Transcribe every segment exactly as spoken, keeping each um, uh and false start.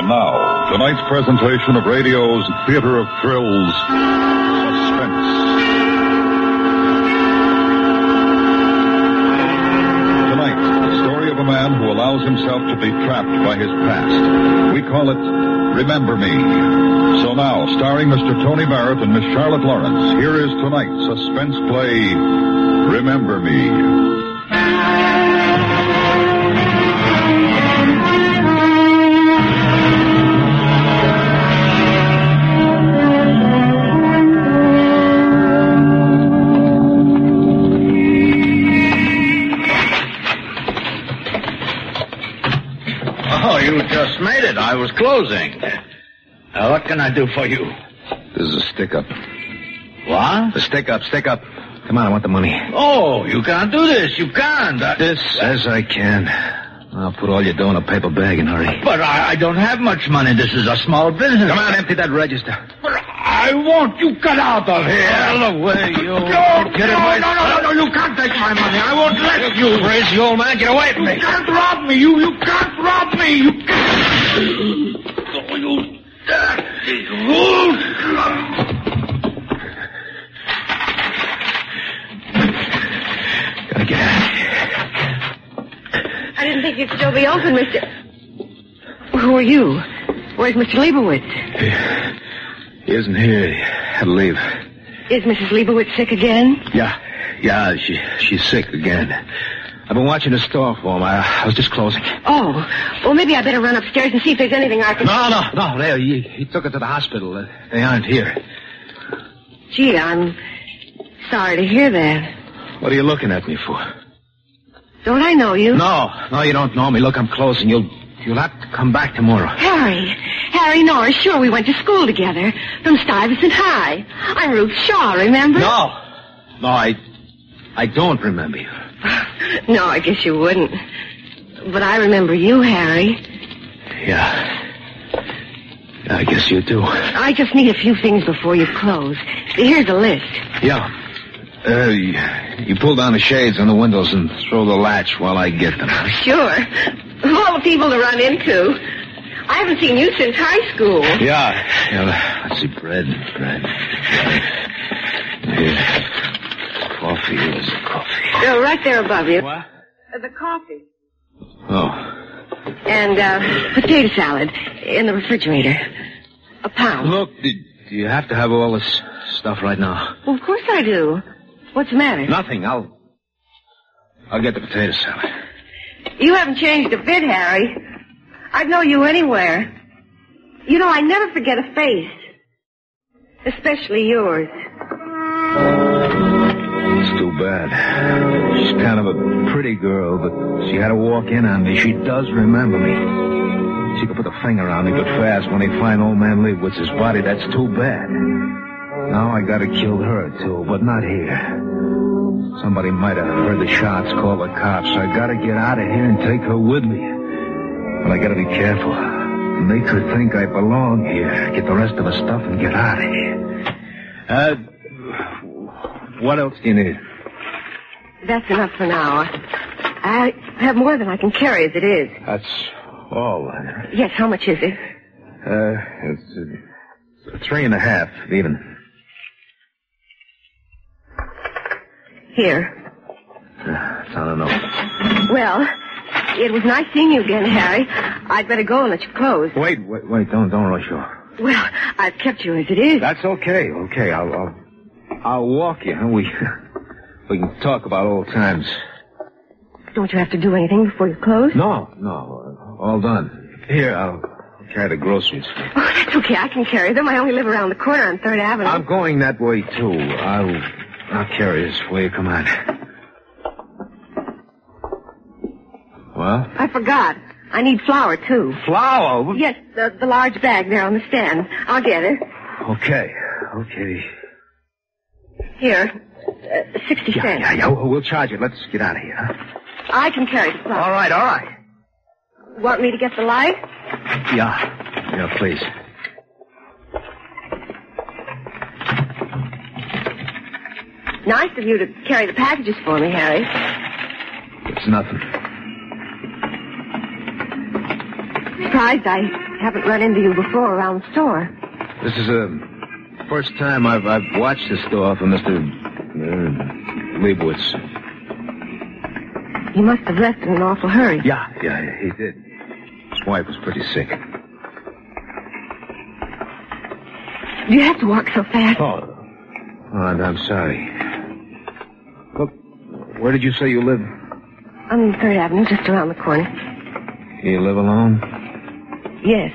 And now, tonight's presentation of radio's theater of thrills, Suspense. Tonight, the story of a man who allows himself to be trapped by his past. We call it Remember Me. So now, starring Mister Tony Barrett and Miss Charlotte Lawrence, here is tonight's suspense play, Remember Me. Just made it. I was closing. Now, what can I do for you? This is a stick-up. What? A stick-up, stick-up. Come on, I want the money. Oh, you can't do this. You can't. I... This says I can. I'll put all your dough in a paper bag and hurry. But I, I don't have much money. This is a small business. Come on, empty that register. But I want you cut out of here. Out of the way, you... No, Get no, away. no, no, no, no, you can't take my money. I won't let you. Crazy old man, get away from me. You can't rob me. You, you can't rob me. You can't. Oh, you dirty fool. Gotta get out of here. I didn't think you'd still be open, Mister... Who are you? Where's Mister Leibowitz? He, he isn't here. He had to leave. Is Missus Leibowitz sick again? Yeah. Yeah, she she's sick again. I've been watching the store for him. I, I was just closing. Oh. Well, maybe I better run upstairs and see if there's anything I can... No, no, no. They, he, he took her to the hospital. Uh, they aren't here. Gee, I'm sorry to hear that. What are you looking at me for? Don't I know you? No, no, you don't know me. Look, I'm closing. You'll you'll have to come back tomorrow. Harry. Harry Norris. Sure, we went to school together. From Stuyvesant High. I'm Ruth Shaw, remember? No. No, I... I don't remember you. No, I guess you wouldn't. But I remember you, Harry. Yeah. I guess you do. I just need a few things before you close. Here's a list. Yeah. Uh, you, you pull down the shades on the windows and throw the latch while I get them. Sure. Of all the people to run into. I haven't seen you since high school. Yeah. Yeah. Let's see. Bread. Bread. Here. Coffee. Where's the coffee? Oh, right there above you. What? Uh, the coffee. Oh. And, uh, potato salad in the refrigerator. A pound. Look, do, do you have to have all this stuff right now? Well, of course I do. What's the matter? Nothing. I'll... I'll get the potato salad. You haven't changed a bit, Harry. I'd know you anywhere. You know, I never forget a face. Especially yours. It's too bad. She's kind of a pretty girl, but she had to walk in on me. She does remember me. She could put a finger on me, but fast when they find old man Leibowitz's body, that's too bad. Now I gotta kill her, too, but not here. Somebody might have heard the shots, call the cops. I gotta get out of here and take her with me. But I gotta be careful. Make her think I belong here. Get the rest of her stuff and get out of here. Uh... What else do you need? That's enough for now. I have more than I can carry as it is. That's all. Uh, yes, how much is it? Uh, it's uh, three and a half, even. Here. Uh, it's not enough. Well, it was nice seeing you again, Harry. I'd better go and let you close. Wait, wait, wait, don't, don't rush off. Well, I've kept you as it is. That's okay, okay. I'll, I'll, I'll walk you. We, we can talk about old times. Don't you have to do anything before you close? No, no, all done. Here, I'll carry the groceries. Oh, that's okay. I can carry them. I only live around the corner on Third Avenue. I'm going that way, too. I'll, I'll carry this for you. Come on. Well? I forgot. I need flour, too. Flour? Yes, the, the large bag there on the stand. I'll get it. Okay, okay. Here, uh, sixty yeah, cents. Yeah, yeah, we'll charge it. Let's get out of here, huh? I can carry the flour. All right, all right. Want me to get the light? Yeah, yeah, please. Nice of you to carry the packages for me, Harry. It's nothing. Surprised I haven't run into you before around the store. This is the first time I've, I've watched the store for Mister Uh, Leibowitz. He must have left in an awful hurry. Yeah, yeah, he did. His wife was pretty sick. Do you have to walk so fast? Oh. Oh, I'm sorry. Look, where did you say you live? On Third Avenue, just around the corner. You live alone? Yes.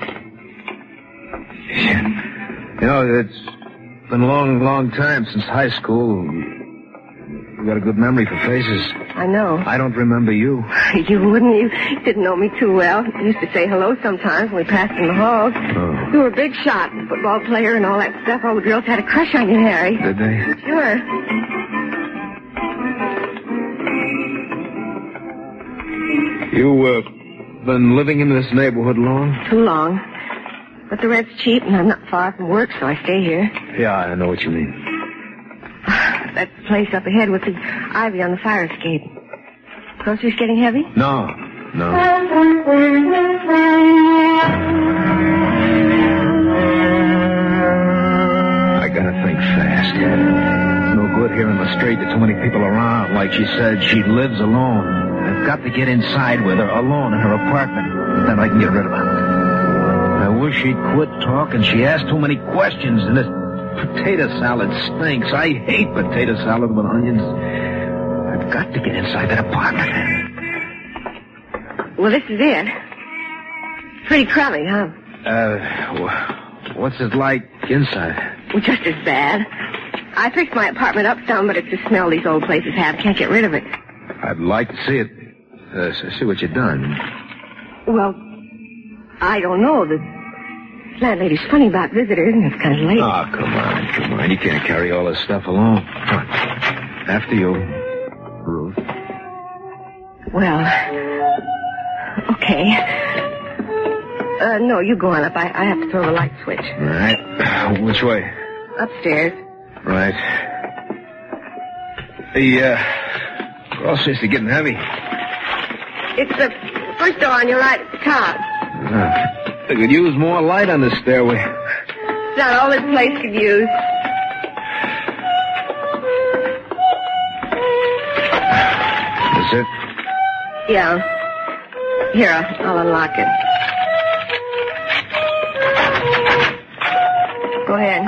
You know, it's been a long, long time since high school. You got a good memory for faces. I know. I don't remember you. You wouldn't. You didn't know me too well. You used to say hello sometimes when we passed in the halls. Oh. You were a big shot, football player and all that stuff. All the girls had a crush on you, Harry. Did they? Sure. You, uh, been living in this neighborhood long? Too long. But the rent's cheap, and I'm not far from work, so I stay here. Yeah, I know what you mean. That's the place up ahead with the ivy on the fire escape. Groceries getting heavy? No, no. I gotta think fast. No good here in the street. There's too many people around. Like she said, she lives alone. I've got to get inside with her, alone in her apartment. Then I can get rid of her. I wish she'd quit talking. She asked too many questions, and this potato salad stinks. I hate potato salad with onions. I've got to get inside that apartment. Well, this is it. Pretty crummy, huh? Uh, what's it like inside? Well, just as bad. I fixed my apartment up some, but it's the smell these old places have. Can't get rid of it. I'd like to see it. Uh, see what you've done. Well, I don't know. The landlady's funny about visitors, and it's kind of late. Oh, come on, come on. You can't carry all this stuff alone. Come on. After you, Ruth. Well, okay. Uh, no, you go on up. I, I have to throw the light switch. All right. Which way? Upstairs. Right. The, uh, groceries are getting heavy. It's the first door on your right at the top. Uh, they could use more light on this stairway. It's not all this place could use. That's it? Yeah. Here, I'll unlock it. Go ahead.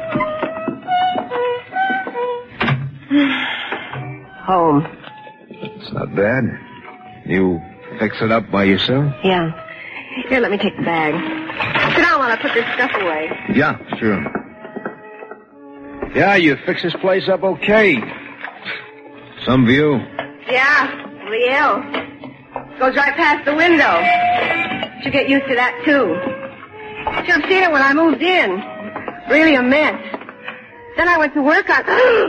Home. It's not bad. You fix it up by yourself? Yeah. Here, let me take the bag. Sit down while I put this stuff away. Yeah, sure. Yeah, you fix this place up okay. Some view. Yeah, the L. Goes right past the window. Should get used to that, too. Should have seen it when I moved in. Really a mess. Then I went to work on...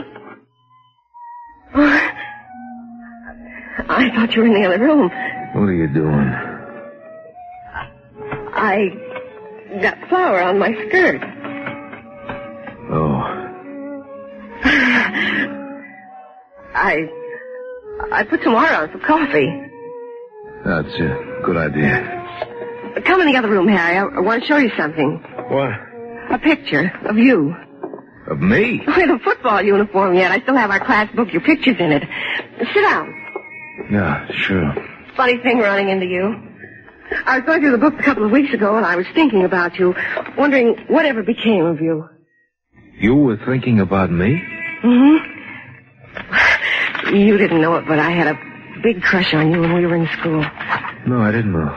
I thought you were in the other room. What are you doing? I got flour on my skirt. Oh. I... I put some water on for coffee. That's a good idea. Come in the other room, Harry. I, I want to show you something. What? A picture of you. Of me? With a football uniform yet. I still have our class book, your picture's in it. Sit down. Yeah, sure. Funny thing running into you. I was going through the book a couple of weeks ago, and I was thinking about you, wondering whatever became of you. You were thinking about me? Mm-hmm. You didn't know it, but I had a big crush on you when we were in school. No, I didn't know.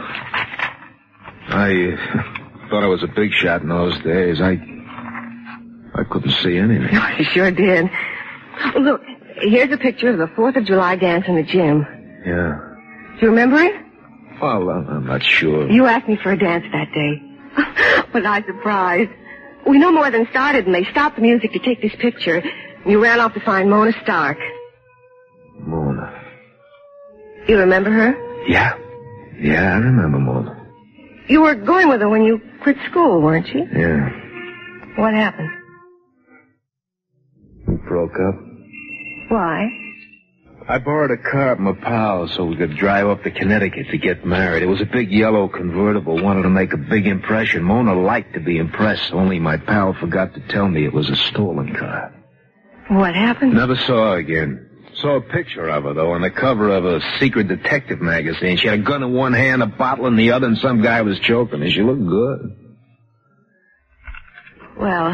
I uh, thought I was a big shot in those days. I I couldn't see anything. You sure did. Look, here's a picture of the fourth of July dance in the gym. Yeah. Do you remember it? Well, I'm, I'm not sure. You asked me for a dance that day. Was I surprised? We no more than started, and they stopped the music to take this picture. You ran off to find Mona Stark. Mona. You remember her? Yeah. Yeah, I remember Mona. You were going with her when you quit school, weren't you? Yeah. What happened? We broke up. Why? I borrowed a car from a pal so we could drive up to Connecticut to get married. It was a big yellow convertible. Wanted to make a big impression. Mona liked to be impressed, only my pal forgot to tell me it was a stolen car. What happened? Never saw her again. Saw a picture of her, though, on the cover of a secret detective magazine. She had a gun in one hand, a bottle in the other, and some guy was choking her. She looked good. Well,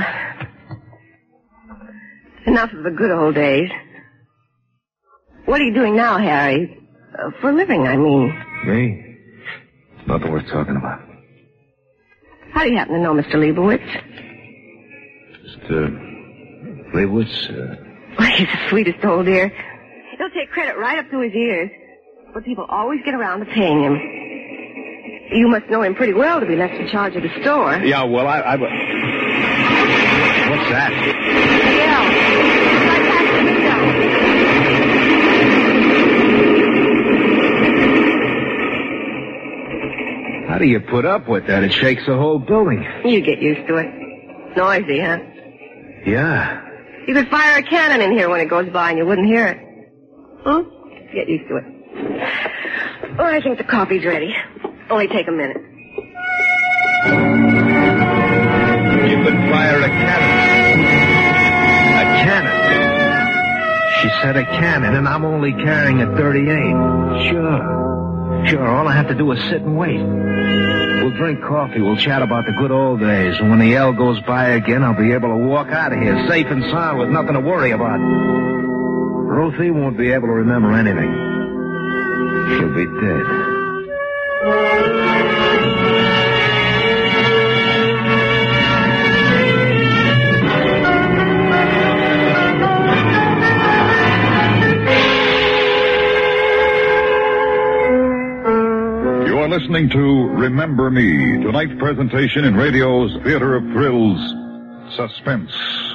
enough of the good old days. What are you doing now, Harry? Uh, for a living, I mean. Me? Nothing worth talking about. How do you happen to know Mister Leibowitz? Mister Leibowitz? Uh... Well, he's the sweetest old dear. He'll take credit right up to his ears. But people always get around to paying him. You must know him pretty well to be left in charge of the store. Yeah, well, I... I... What's that? Yeah. Right past the window. How do you put up with that? It shakes the whole building. You get used to it. Noisy, huh? Yeah. You could fire a cannon in here when it goes by and you wouldn't hear it. Huh? Get used to it. Oh, I think the coffee's ready. Only take a minute. You could fire a cannon. A cannon? She said a cannon, and I'm only carrying a thirty-eight. Sure. Sure, all I have to do is sit and wait. We'll drink coffee, we'll chat about the good old days, and when the L goes by again, I'll be able to walk out of here safe and sound with nothing to worry about. Ruthie won't be able to remember anything. She'll be dead. You are listening to Remember Me, tonight's presentation in radio's Theater of Thrills, Suspense.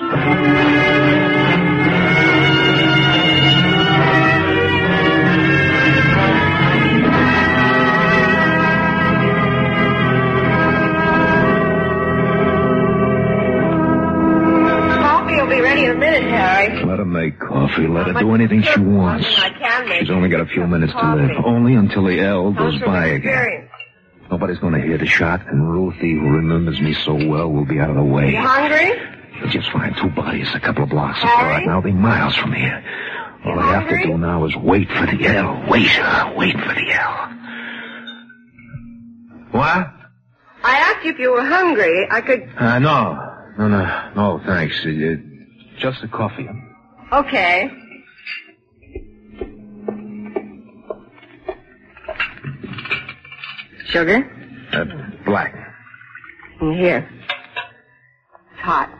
Coffee will be ready in a minute, Harry. Let her make coffee. Let her do anything she wants. I can make She's only got a few minutes to live. Only until the L goes by again. Nobody's going to hear the shot, and Ruthie, who remembers me so well, will be out of the way. You hungry? We'll just find two bodies a couple of blocks Harry? apart, and I'll be miles from here. All You I have hungry? to do now is wait for the L. Wait, uh, wait for the L. What? I asked you if you were hungry. I could... Uh, no. No, no, no, thanks. Uh, uh, just a coffee. Okay. Sugar? Uh, black. In here. It's hot.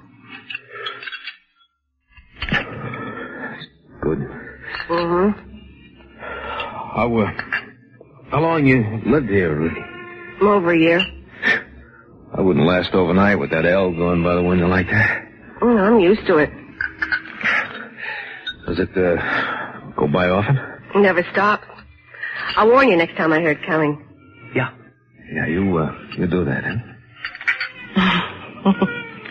Good. Mm-hmm. How, uh, how long you lived here, Ruthie? Over a year. I wouldn't last overnight with that L going by the window like that. Mm, I'm used to it. Does it, uh, go by often? Never stops. I'll warn you next time I hear it coming. Yeah. Yeah, you, uh, you do that, huh?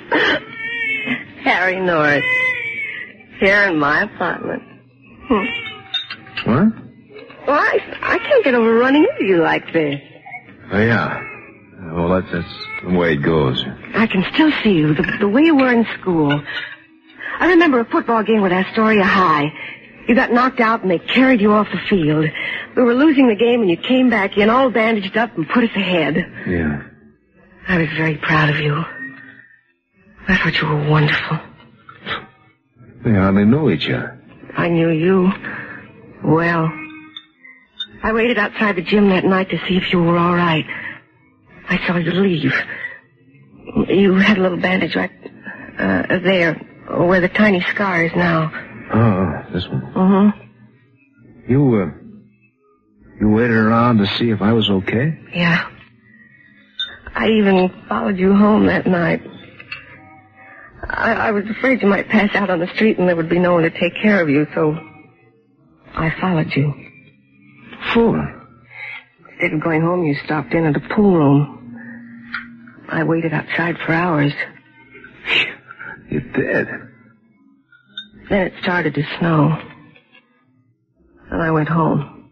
Harry Norris. Here in my apartment. Hmm. What? Well, I, I can't get over running into you like this. Oh, yeah. Well, that's, that's the way it goes. I can still see you, the, the way you were in school. I remember a football game with Astoria High. You got knocked out and they carried you off the field. We were losing the game and you came back in all bandaged up and put us ahead. Yeah. I was very proud of you. I thought you were wonderful. We hardly knew each other. I knew you well. I waited outside the gym that night to see if you were all right. I saw you leave. You had a little bandage right uh, there, where the tiny scar is now. Oh, this one. Mm-hmm. You, uh, you waited around to see if I was okay? Yeah. I even followed you home that night. I, I was afraid you might pass out on the street and there would be no one to take care of you, so I followed you. Fool. Instead of going home, you stopped in at the pool room. I waited outside for hours. You did? Then it started to snow. And I went home.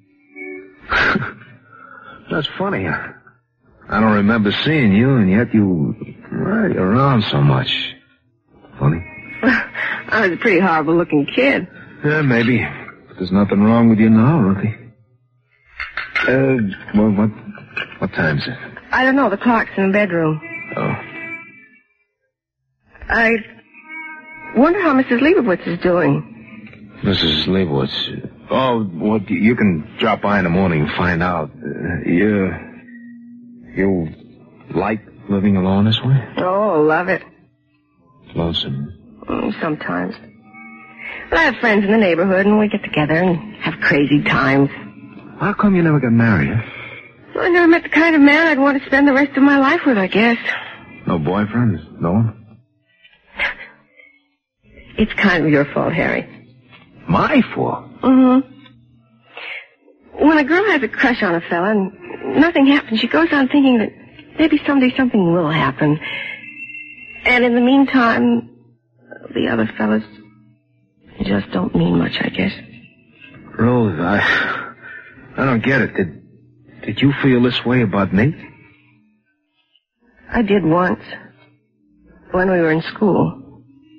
That's funny. I don't remember seeing you, and yet you were around so much. Funny. I was a pretty horrible-looking kid. Yeah, maybe. But there's nothing wrong with you now, Ruthie. Uh, well, what, what time is it? I don't know. The clock's in the bedroom. Oh. I wonder how Missus Leibowitz is doing. Missus Leibowitz. Oh, well, you can drop by in the morning and find out. Uh, you, you like living alone this way? Oh, love it. Lonesome. Mm, sometimes. But I have friends in the neighborhood, and we get together and have crazy times. How come you never got married? Huh? Well, I never met the kind of man I'd want to spend the rest of my life with, I guess. No boyfriend? No one? It's kind of your fault, Harry. My fault? Mm-hmm. When a girl has a crush on a fella and nothing happens, she goes on thinking that maybe someday something will happen. And in the meantime, the other fellas just don't mean much, I guess. Rose, I... I don't get it. Did... Did you feel this way about me? I did once. When we were in school.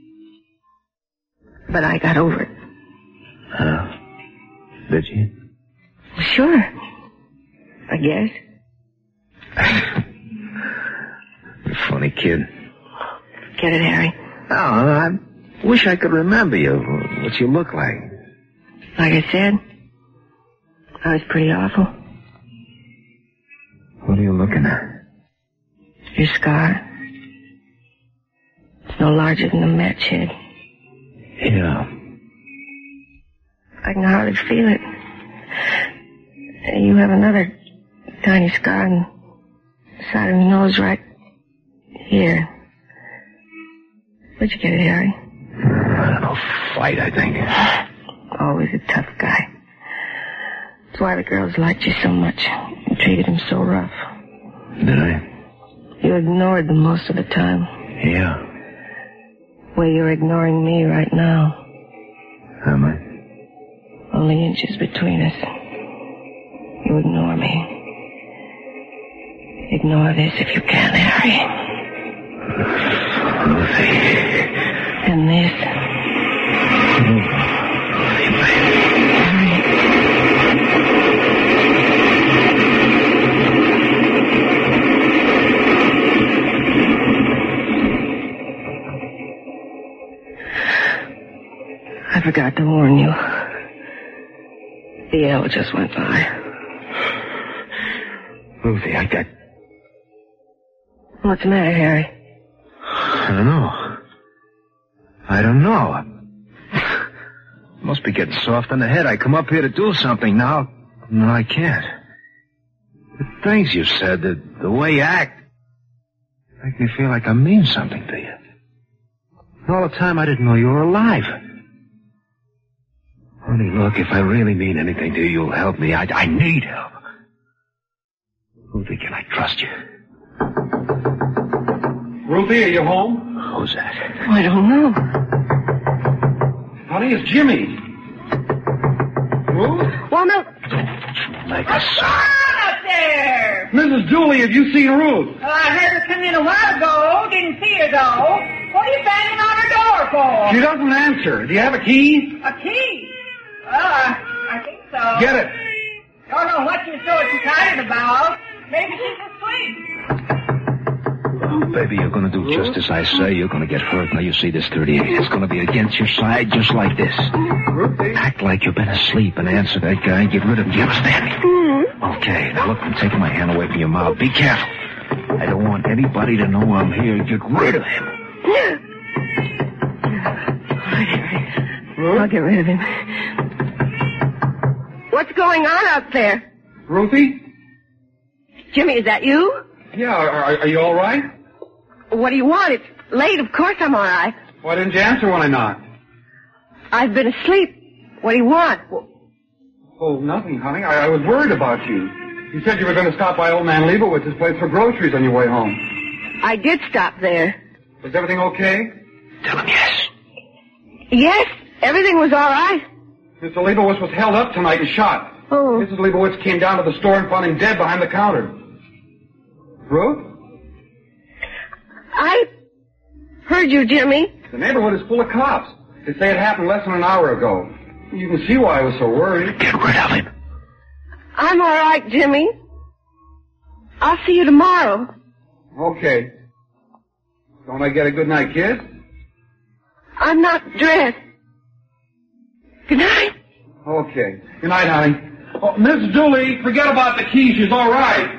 But I got over it. Uh, did you? Sure. I guess. You're a funny kid. Get it, Harry? Oh, I wish I could remember you. What you look like. Like I said, I was pretty awful. What are you looking at? Your scar. It's no larger than a match head. Yeah. I can hardly feel it. You have another tiny scar on the side of your nose right here. Where'd you get it, Harry? I don't know. Fight, I think. Always a tough guy. That's why the girls liked you so much and treated him so rough. Did I? You ignored them most of the time. Yeah. Well, you're ignoring me right now. Am I? Only inches between us. You ignore me. Ignore this if you can, Harry. Ruthie. And this. Ruthie, baby. I forgot to warn you. The L just went by. Ruthie, I got... What's the matter, Harry? I don't know. I don't know. Must be getting soft on the head. I come up here to do something now. No, I can't. The things you said, the, the way you act, make me feel like I mean something to you. And all the time I didn't know you were alive. Honey, look, if I really mean anything to you, you'll help me. I, I need help. Ruthie, can I trust you? Ruthie, are you home? Who's that? I don't know. Honey, it's Jimmy. Ruth? Well, no. Make a What's going sound. on up there? Missus Dooley, have you seen Ruth? Well, I heard her come in a while ago. Didn't see her, though. What are you banging on her door for? She doesn't answer. Do you have a key? A key? Well, I, I think so. Get it. Don't know what you're so excited about. Maybe she's asleep. Oh, baby, you're gonna do just as I say. You're gonna get hurt. Now you see this thirty-eight. It's gonna be against your side just like this. Ruthie? Act like you've been asleep and answer that guy and get rid of him. Do you understand me? Mm-hmm. Okay, now look, I'm taking my hand away from your mouth. Be careful. I don't want anybody to know I'm here. Get rid of him. All right, Harry. I'll get rid of him. What's going on out there? Ruthie? Jimmy, is that you? Yeah, are, are, are you all right? What do you want? It's late. Of course I'm all right. Why didn't you answer when I knocked? I've been asleep. What do you want? Oh, nothing, honey. I, I was worried about you. You said you were going to stop by old man Leibowitz's place for groceries on your way home. I did stop there. Was everything okay? Tell him yes. Yes, everything was all right. Mister Leibowitz was held up tonight and shot. Oh. Missus Leibowitz came down to the store and found him dead behind the counter. Ruth? I heard you, Jimmy. The neighborhood is full of cops. They say it happened less than an hour ago. You can see why I was so worried. Get rid of him. I'm all right, Jimmy. I'll see you tomorrow. Okay. Don't I get a good night kiss? I'm not dressed. Good night. Okay. Good night, honey. Oh, Miss Dooley, forget about the key. She's all right.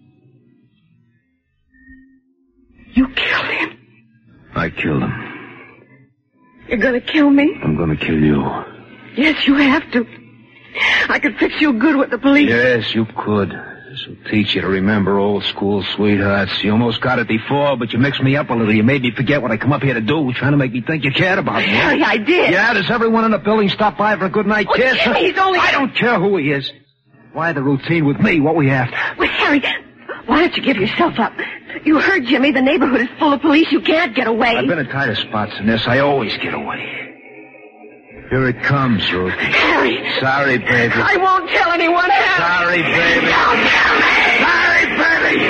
You killed him. I killed him. You're gonna kill me? I'm gonna kill you. Yes, you have to. I could fix you good with the police. Yes, you could. This will teach you to remember old school sweethearts. You almost got it before, but you mixed me up a little. You made me forget what I come up here to do, trying to make me think you cared about me. Harry, I did. Yeah, does everyone in the building stop by for a good night Oh, kiss? Jimmy, he's only... I don't care who he is. Why the routine with me? What we after? Well, Harry, why don't you give yourself up? You heard, Jimmy, the neighborhood is full of police. You can't get away. I've been in tighter spots than this. I always get away. Here it comes, Ruth. Harry. Sorry, baby. I won't tell anyone, Harry. Sorry, baby. Don't tell me. Sorry, baby.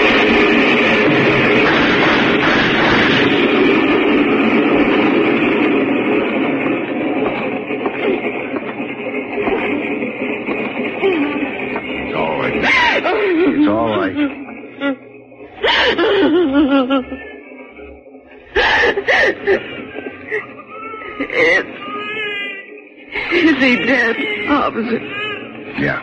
It's all right. It's all right. It's... Is he dead, officer? Yeah.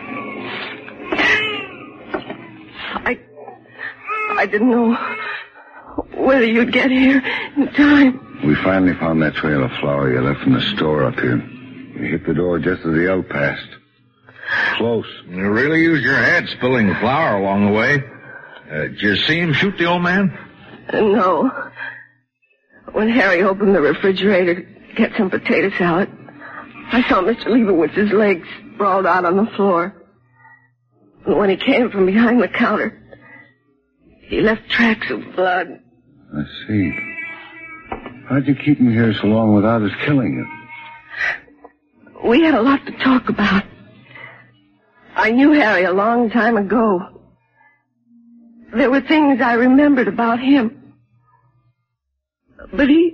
I... I didn't know whether you'd get here in time. We finally found that trail of flour you left in the store up here. We hit the door just as the elk passed. Close. You really used your head spilling flour along the way. Uh, did you see him shoot the old man? Uh, no. When Harry opened the refrigerator to get some potato salad, I saw Mister Leibowitz's legs sprawled out on the floor. And when he came from behind the counter, he left tracks of blood. I see. How'd you keep him here so long without us killing him? We had a lot to talk about. I knew Harry a long time ago. There were things I remembered about him. But he...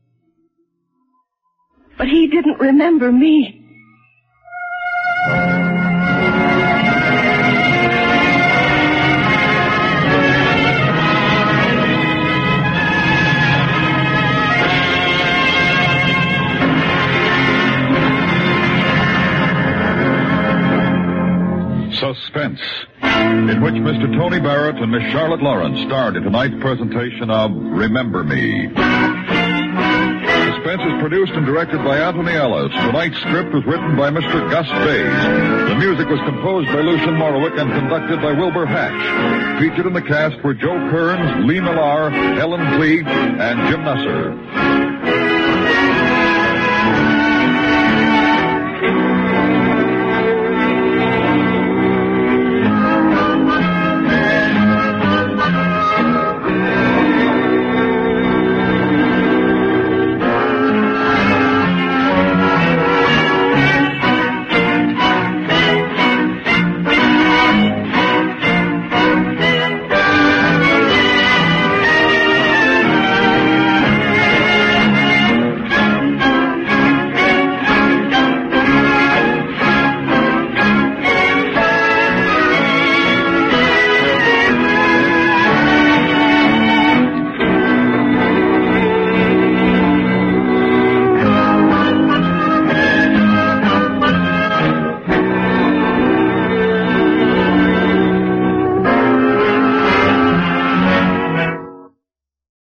But he didn't remember me. Suspense, in which Mister Tony Barrett and Miss Charlotte Lawrence starred in tonight's presentation of Remember Me. Suspense is produced and directed by Anthony Ellis. Tonight's script was written by Mister Gus Bays. The music was composed by Lucien Morowick and conducted by Wilbur Hatch. Featured in the cast were Joe Kearns, Lee Millar, Helen Cleage, and Jim Nusser.